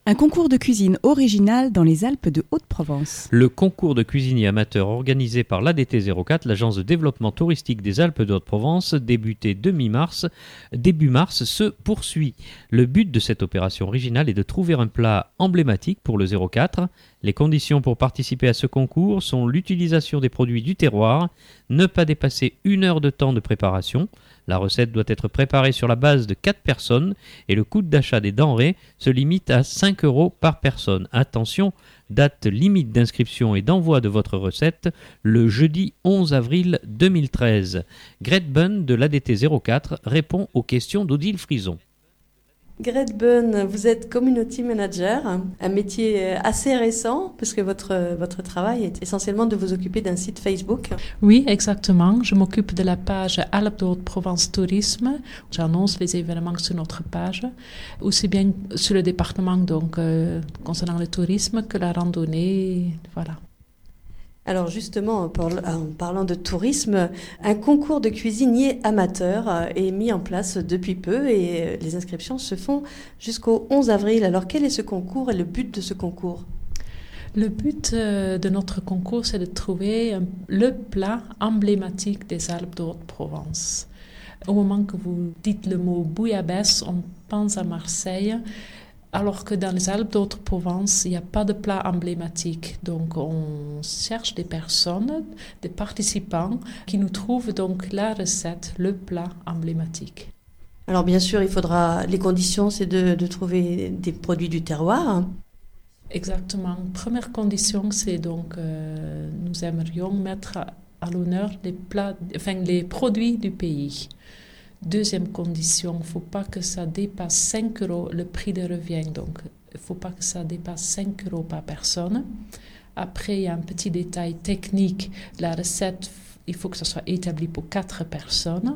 Un concours de cuisine original dans les Alpes de Haute-Provence. Le concours de cuisiniers amateurs organisé par l'ADT 04, l'agence de développement touristique des Alpes de Haute-Provence, débuté début mars, se poursuit. Le but de cette opération originale est de trouver un plat emblématique pour le 04. Les conditions pour participer à ce concours sont l'utilisation des produits du terroir, ne pas dépasser 1 heure de temps de préparation. La recette doit être préparée sur la base de 4 personnes et le coût d'achat des denrées se limite à 5 € par personne. Attention, date limite d'inscription et d'envoi de votre recette, le jeudi 11 avril 2013. Grete Bunn de l'ADT 04 répond aux questions d'Odile Frison. Grete Bunn, vous êtes community manager, un métier assez récent puisque votre travail est essentiellement de vous occuper d'un site Facebook. Oui, exactement. Je m'occupe de la page Alpes de Haute-Provence Tourisme. J'annonce les événements sur notre page, aussi bien sur le département concernant le tourisme que la randonnée. Voilà. Alors justement, en parlant de tourisme, un concours de cuisiniers amateurs est mis en place depuis peu et les inscriptions se font jusqu'au 11 avril. Alors quel est ce concours et le but de ce concours ? Le but de notre concours, c'est de trouver le plat emblématique des Alpes de Haute-Provence. Au moment que vous dites le mot bouillabaisse, on pense à Marseille. Alors que dans les Alpes de Haute-Provence, il n'y a pas de plat emblématique. Donc, on cherche des personnes, des participants qui nous trouvent donc la recette, le plat emblématique. Alors, bien sûr, les conditions, c'est de trouver des produits du terroir. Exactement. Première condition, c'est donc, nous aimerions mettre à l'honneur les produits du pays. Deuxième condition, il ne faut pas que ça dépasse 5 € le prix de revient. Donc, il ne faut pas que ça dépasse 5 € par personne. Après, il y a un petit détail technique. La recette, il faut que ça soit établi pour 4 personnes.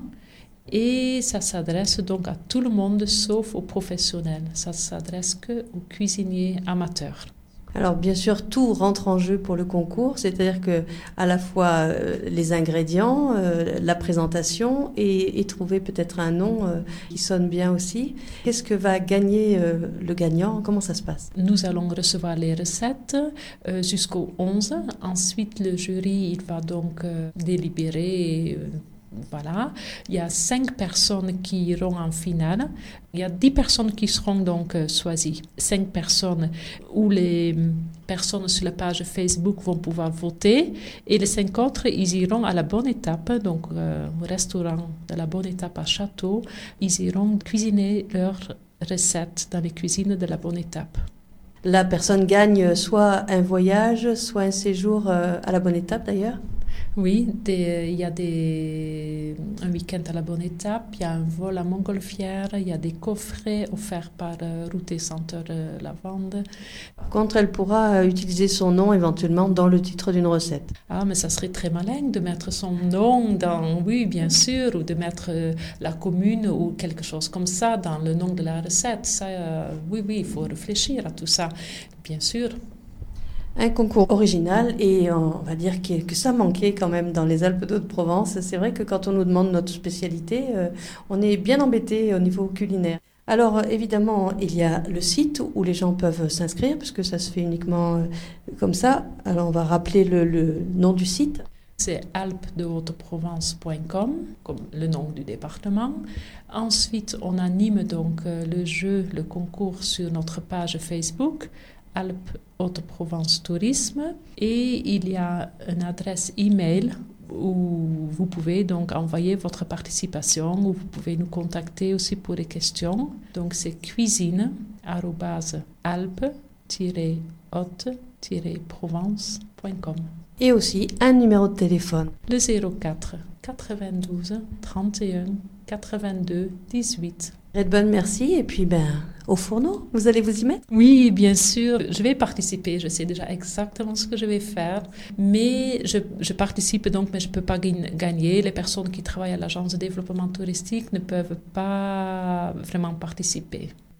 Et ça s'adresse donc à tout le monde, sauf aux professionnels. Ça ne s'adresse qu'aux cuisiniers amateurs. Alors bien sûr, tout rentre en jeu pour le concours, c'est-à-dire que à la fois les ingrédients, la présentation et trouver peut-être un nom qui sonne bien aussi. Qu'est-ce que va gagner le gagnant ? Comment ça se passe ? Nous allons recevoir les recettes jusqu'au 11. Ensuite, le jury il va donc délibérer. Voilà, il y a 5 personnes qui iront en finale. Il y a 10 personnes qui seront donc choisies. 5 personnes où les personnes sur la page Facebook vont pouvoir voter. Et les 5 autres, ils iront à la bonne étape, donc au restaurant de la bonne étape à Château. Ils iront cuisiner leurs recettes dans les cuisines de la bonne étape. La personne gagne soit un voyage, soit un séjour à la bonne étape d'ailleurs ? Oui, il y a un week-end à la bonne étape, il y a un vol à Montgolfière, il y a des coffrets offerts par Route Senteur Lavande. Par contre, elle pourra utiliser son nom éventuellement dans le titre d'une recette. Ah, mais ça serait très malin de mettre son nom oui, bien sûr, ou de mettre la commune ou quelque chose comme ça dans le nom de la recette. Ça, oui, il faut réfléchir à tout ça, bien sûr. Un concours original et on va dire que ça manquait quand même dans les Alpes de Haute-Provence. C'est vrai que quand on nous demande notre spécialité, on est bien embêté au niveau culinaire. Alors évidemment, il y a le site où les gens peuvent s'inscrire puisque ça se fait uniquement comme ça. Alors on va rappeler le nom du site. C'est alpesdehauteprovence.com, comme le nom du département. Ensuite, on anime donc le concours sur notre page Facebook. Alpes Haute-Provence Tourisme et il y a une adresse email où vous pouvez donc envoyer votre participation ou vous pouvez nous contacter aussi pour des questions. Donc c'est cuisine@alpes-haute-provence.com. Et aussi un numéro de téléphone. Le 04 92 31 82 18. Grete Bunn, merci. Et puis, au fourneau, vous allez vous y mettre ? Oui, bien sûr. Je vais participer. Je sais déjà exactement ce que je vais faire. Mais je participe donc, mais je ne peux pas gagner. Les personnes qui travaillent à l'agence de développement touristique ne peuvent pas vraiment participer.